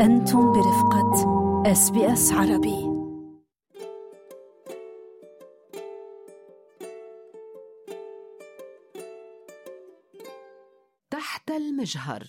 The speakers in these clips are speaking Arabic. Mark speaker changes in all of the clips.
Speaker 1: أنتم برفقة SBS عربي. تحت المجهر.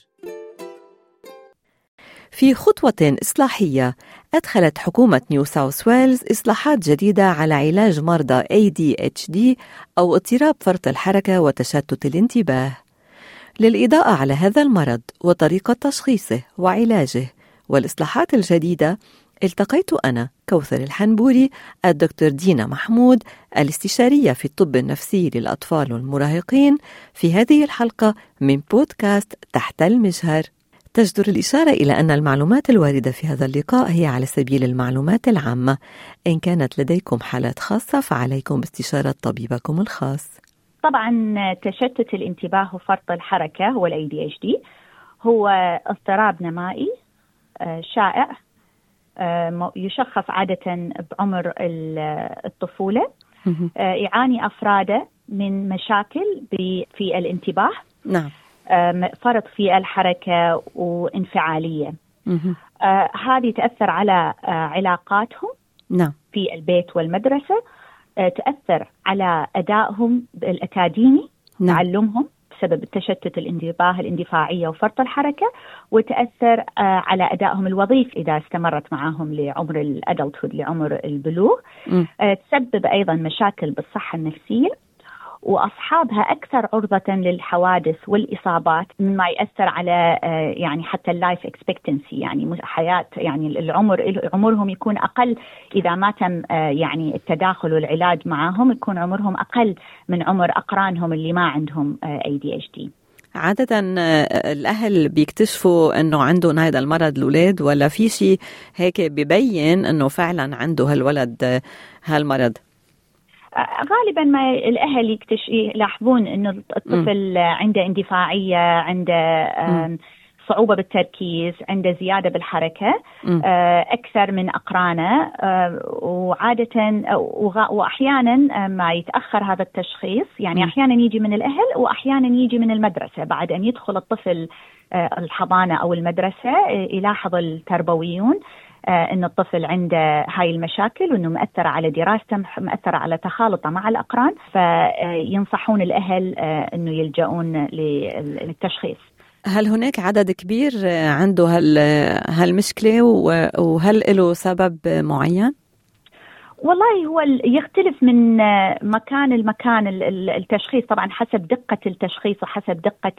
Speaker 1: في خطوة إصلاحية أدخلت حكومة نيو ساوث ويلز إصلاحات جديدة على علاج مرضى ADHD أو اضطراب فرط الحركة وتشتت الانتباه. للإضاءة على هذا المرض وطريقة تشخيصه وعلاجه والإصلاحات الجديدة، التقيت أنا كوثر الحنبوري الدكتور دينا محمود الاستشارية في الطب النفسي للأطفال والمراهقين في هذه الحلقة من بودكاست تحت المجهر. تجدر الإشارة إلى أن المعلومات الواردة في هذا اللقاء هي على سبيل المعلومات العامة. إن كانت لديكم حالات خاصة فعليكم باستشارة طبيبكم الخاص.
Speaker 2: طبعا تشتت الانتباه وفرط الحركة هو ال ADHD، هو اضطراب نمائي شائع يشخص عادة بعمر الطفولة. يعاني أفراده من مشاكل في الانتباه،
Speaker 1: نعم،
Speaker 2: فرط في الحركة وانفعالية. هذه تأثر على علاقاتهم، نعم، في البيت والمدرسة، تأثر على أدائهم الأكاديمي، نعم، تعلمهم بسبب التشتت الانتباه الاندفاعية وفرط الحركة، وتأثر على أدائهم الوظيفي إذا استمرت معهم لعمر الأدلتهود، لعمر البلوغ. تسبب أيضا مشاكل بالصحة النفسية، وأصحابها أكثر عرضة للحوادث والإصابات، مما يأثر على يعني حتى اللايف اكسبكتنسي، يعني حياة، يعني عمرهم يكون أقل إذا ما تم يعني التداخل والعلاج معهم، يكون عمرهم أقل من عمر أقرانهم اللي ما عندهم ADHD.
Speaker 1: عادة الأهل بيكتشفوا أنه عندهم هذا المرض الأولاد، ولا في شيء هيك بيبين أنه فعلا عنده هالولد هالمرض؟
Speaker 2: غالبا ما الأهل يلاحظون إنه الطفل عنده اندفاعية، عنده صعوبة بالتركيز، عنده زيادة بالحركة أكثر من أقرانه، وعادة وأحيانا ما يتأخر هذا التشخيص، يعني أحيانا يجي من الأهل وأحيانا يجي من المدرسة. بعد أن يدخل الطفل الحضانة أو المدرسة يلاحظ التربويون إن الطفل عنده هاي المشاكل، وإنه مأثر على دراسته، مأثر على تخالطه مع الأقران، فينصحون الأهل إنه يلجؤون للتشخيص.
Speaker 1: هل هناك عدد كبير عنده هالمشكلة، وهل له سبب معين؟
Speaker 2: والله هو يختلف من المكان التشخيص، طبعا حسب دقة التشخيص وحسب دقة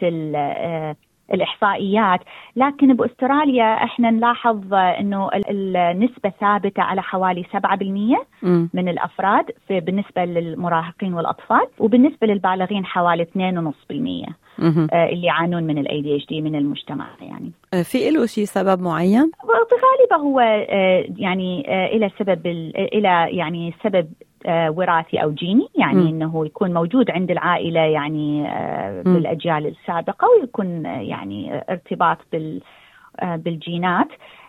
Speaker 2: الإحصائيات. لكن بأستراليا احنا نلاحظ انه النسبة ثابتة على حوالي 7% من الأفراد بالنسبة للمراهقين والأطفال، وبالنسبة للبالغين حوالي 2.5% اللي يعانون من ADHD من المجتمع. يعني
Speaker 1: في له شيء سبب معين؟
Speaker 2: بغالبه هو يعني إلى سبب وراثي أو جيني، يعني إنه يكون موجود عند العائلة، يعني بالأجيال السابقة، ويكون يعني ارتباط بالجينات.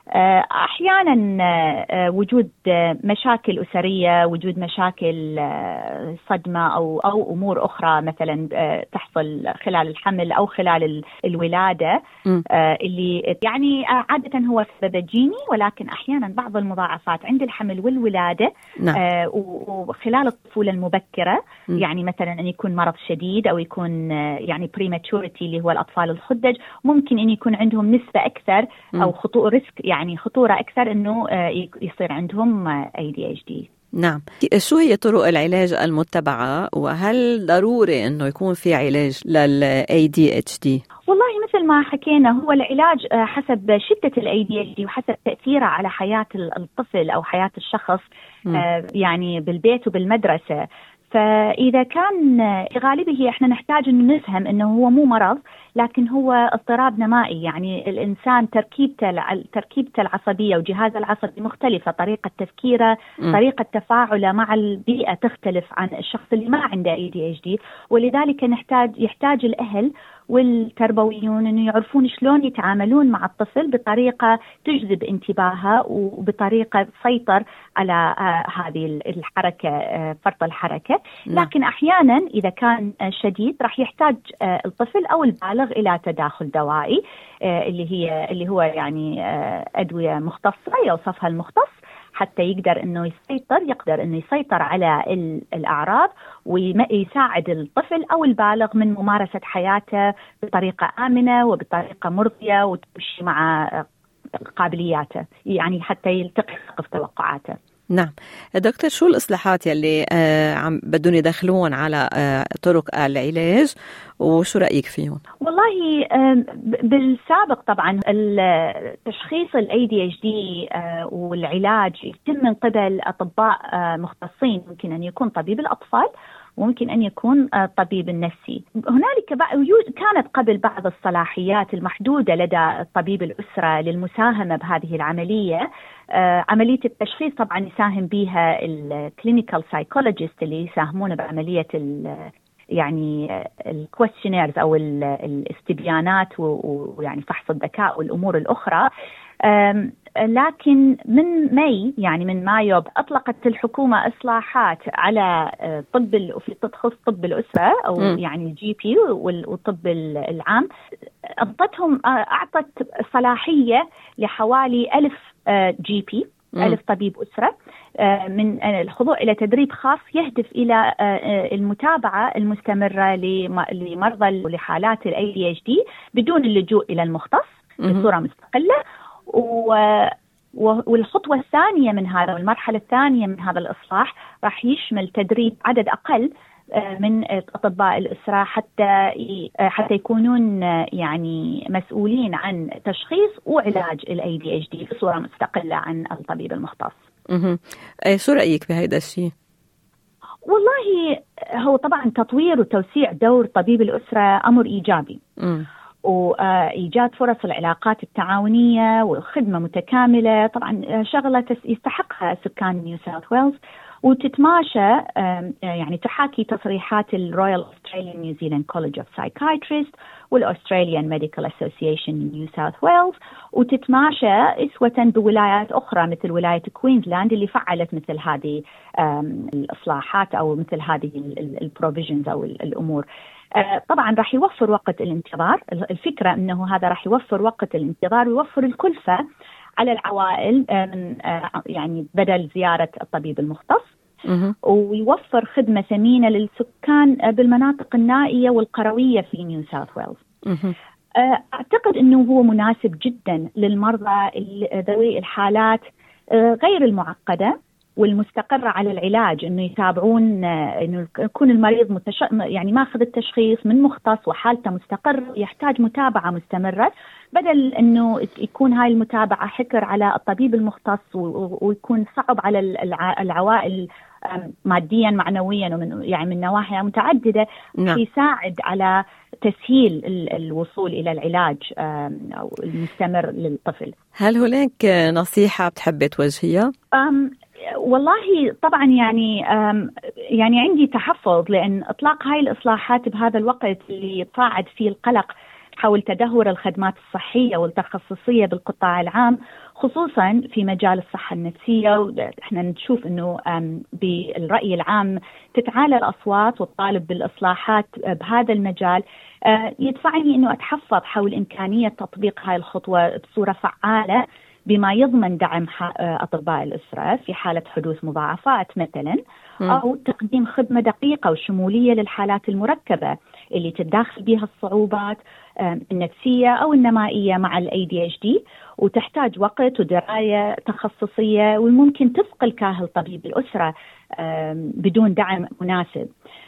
Speaker 2: أحيانا وجود مشاكل أسرية، وجود مشاكل صدمة أو أمور أخرى مثلا تحصل خلال الحمل أو خلال الولادة، اللي يعني عادة هو سبب جيني، ولكن أحيانا بعض المضاعفات عند الحمل والولادة وخلال الطفولة المبكرة، يعني مثلا أن يكون مرض شديد أو يكون يعني prematurity اللي هو الأطفال الخدج، ممكن أن يكون عندهم نسبة أكثر أو خطورة أكثر إنه يصير عندهم ADHD.
Speaker 1: نعم. شو هي طرق العلاج المتبعة، وهل ضروري إنه يكون في علاج ADHD؟
Speaker 2: والله مثل ما حكينا، هو العلاج حسب شدة ADHD وحسب تأثيره على حياة الطفل أو حياة الشخص، يعني بالبيت وبالمدرسة. فإذا كان غالبه احنا نحتاج انه نفهم انه هو مو مرض، لكن هو اضطراب نمائي. يعني الانسان تركيبته العصبية وجهازه العصبي مختلفة، طريقة تفكيره، طريقة تفاعله مع البيئة تختلف عن الشخص اللي ما عنده ADHD، ولذلك يحتاج الأهل والتربويون أنه يعرفون شلون يتعاملون مع الطفل بطريقة تجذب انتباهه وبطريقة تسيطر على هذه الحركة، فرط الحركة. لكن أحيانا إذا كان شديد راح يحتاج الطفل أو البالغ إلى تداخل دوائي، اللي هو يعني أدوية مختصة يوصفها المختص، حتى يقدر انه يسيطر على الاعراض ويساعد الطفل او البالغ من ممارسة حياته بطريقة آمنة وبطريقة مرضية وتمشي مع قابلياته، يعني حتى يلتقي سقف توقعاته.
Speaker 1: نعم دكتور، شو الإصلاحات يلي عم بدهم يدخلون على طرق العلاج وشو رأيك فيهم؟
Speaker 2: والله بالسابق طبعا التشخيص ال ADHD والعلاج يتم من قبل أطباء مختصين، ممكن أن يكون طبيب الأطفال وممكن أن يكون الطبيب النفسي. هنالك كانت قبل بعض الصلاحيات المحدودة لدى طبيب الأسرة للمساهمة بهذه العملية. عملية التشخيص طبعا يساهم بها الكلينيكال سايكولوجيست اللي يساهمون بعملية يعني الكويستشنيرز أو الاستبيانات ويعني فحص الذكاء والأمور الأخرى. لكن من مايو أطلقت الحكومة إصلاحات على في تخص طب الأسرة أو يعني الجي بي والطب العام. أعطت صلاحية لحوالي 1000 جي بي، 1000 طبيب أسرة، من الخضوع إلى تدريب خاص يهدف إلى المتابعة المستمرة لمرضى ولحالات ال ADHD بدون اللجوء إلى المختص بصورة مستقلة. والخطوة الثانية من هذا والمرحلة الثانية من هذا الإصلاح راح يشمل تدريب عدد أقل من أطباء الأسرة حتى يكونون يعني مسؤولين عن تشخيص وعلاج ال ADHD بصورة مستقلة عن الطبيب المختص.
Speaker 1: شو رأيك بهذا الشيء؟
Speaker 2: والله هو طبعا تطوير وتوسيع دور طبيب الأسرة أمر إيجابي، وإيجاد فرص العلاقات التعاونية وخدمة متكاملة طبعا شغلة يستحقها سكان نيو ساوث ويلز، وتتماشى يعني تحاكي تصريحات الرويال أستراليان نيوزيلاند كوليدج أوف سايكايتريست والأستراليان ميديكال أسوسيشن نيو ساوث ويلز، وتتماشى أسوة بولايات أخرى مثل ولاية كوينزلاند اللي فعلت مثل هذه الإصلاحات أو مثل هذه البروفيجنز أو الأمور. طبعا راح يوفر وقت الانتظار. الفكرة أنه هذا راح يوفر وقت الانتظار ويوفر الكلفة على العوائل من يعني بدل زيارة الطبيب المختص، ويوفر خدمة ثمينة للسكان بالمناطق النائية والقروية في نيو ساوث ويلز. أعتقد أنه هو مناسب جدا للمرضى ذوي الحالات غير المعقدة والمستقرة على العلاج، إنه يتابعون، إنه يكون المريض يعني ماخذ التشخيص من مختص وحالته مستقر، يحتاج متابعة مستمرة، بدل إنه يكون هاي المتابعة حكر على الطبيب المختص ويكون صعب على العوائل ماديا معنويا ومن من نواحي متعددة. يساعد على تسهيل الوصول إلى العلاج أو المستمر للطفل.
Speaker 1: هل هناك نصيحة بتحبي توجهيها؟
Speaker 2: والله طبعا يعني عندي تحفظ، لأن إطلاق هاي الإصلاحات بهذا الوقت اللي يتصاعد فيه القلق حول تدهور الخدمات الصحية والتخصصية بالقطاع العام، خصوصا في مجال الصحة النفسية. وإحنا نشوف أنه بالرأي العام تتعالى الأصوات والطالب بالإصلاحات بهذا المجال. يدفعني أنه أتحفظ حول إمكانية تطبيق هاي الخطوة بصورة فعالة بما يضمن دعم أطباء الأسرة في حالة حدوث مضاعفات مثلا، أو تقديم خدمة دقيقة وشمولية للحالات المركبة اللي تتداخل بها الصعوبات النفسية أو النمائية مع ال ADHD، وتحتاج وقت ودراية تخصصية وممكن تثقل كاهل طبيب الأسرة بدون دعم مناسب.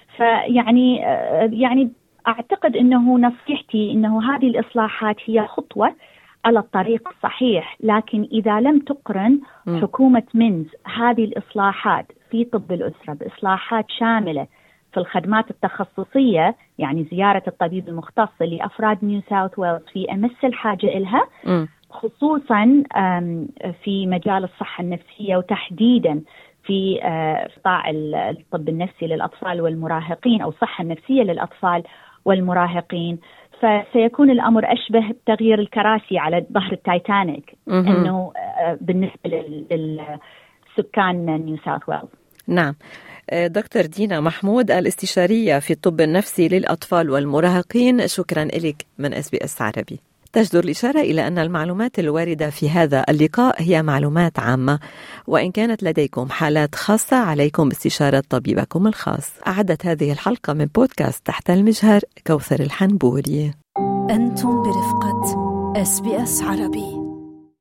Speaker 2: يعني أعتقد أنه نصيحتي أنه هذه الإصلاحات هي خطوة على الطريق الصحيح، لكن إذا لم تقرن حكومة مينز هذه الإصلاحات في طب الأسرة بإصلاحات شاملة في الخدمات التخصصية، يعني زيارة الطبيب المختص لأفراد نيو ساوث ويلز في أمس الحاجة إلها، خصوصا في مجال الصحة النفسية وتحديدا في قطاع الطب النفسي للأطفال والمراهقين أو الصحة النفسية للأطفال والمراهقين، فسيكون الأمر أشبه بتغيير الكراسي على ظهر التايتانيك أنه بالنسبة للسكان نيو ساوث ويلز.
Speaker 1: نعم. دكتور دينا محمود، الاستشارية في الطب النفسي للأطفال والمراهقين، شكرا لك من SBS عربي. تجدر الإشارة إلى أن المعلومات الواردة في هذا اللقاء هي معلومات عامة، وإن كانت لديكم حالات خاصة عليكم باستشارة طبيبكم الخاص. أعدت هذه الحلقة من بودكاست تحت المجهر كوثر الحنبوري.
Speaker 3: أنتم برفقة SBS عربي.